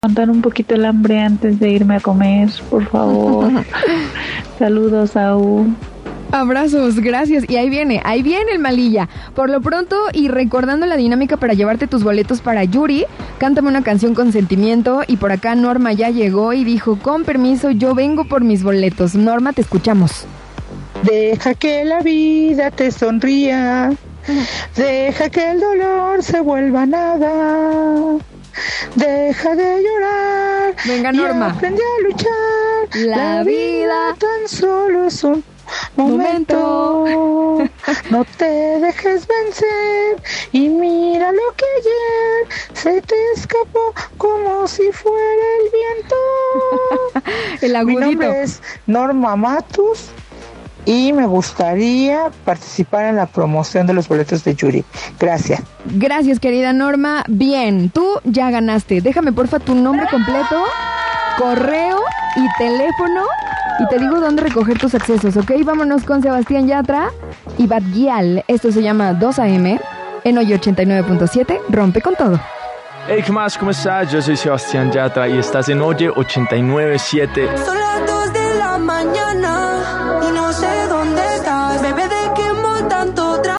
Aguantar un poquito el hambre antes de irme a comer, por favor. Saludos, Au. Abrazos, gracias. Y ahí viene el Malilla. Por lo pronto, y recordando la dinámica para llevarte tus boletos para Yuri, cántame una canción con sentimiento. Y por acá Norma ya llegó y dijo, con permiso, yo vengo por mis boletos. Norma, te escuchamos. Deja que la vida te sonría. Deja que el dolor se vuelva nada. Deja de llorar. Venga, Norma. Y aprende a luchar. La vida tan solo es un momento. No te dejes vencer. Y mira lo que ayer se te escapó como si fuera el viento. El agudito. Mi nombre es Norma Matus y me gustaría participar en la promoción de los boletos de Yuri. Gracias. Gracias, querida Norma. Bien, tú ya ganaste. Déjame, porfa, tu nombre completo, correo y teléfono, y te digo dónde recoger tus accesos, ¿ok? Vámonos con Sebastián Yatra y Bad Gyal. Esto se llama 2AM en Hoy 89.7. Rompe con todo. Hey, ¿qué más? ¿Cómo estás? Yo soy Sebastián Yatra y estás en Oye 89.7. Son las 2 de la mañana y no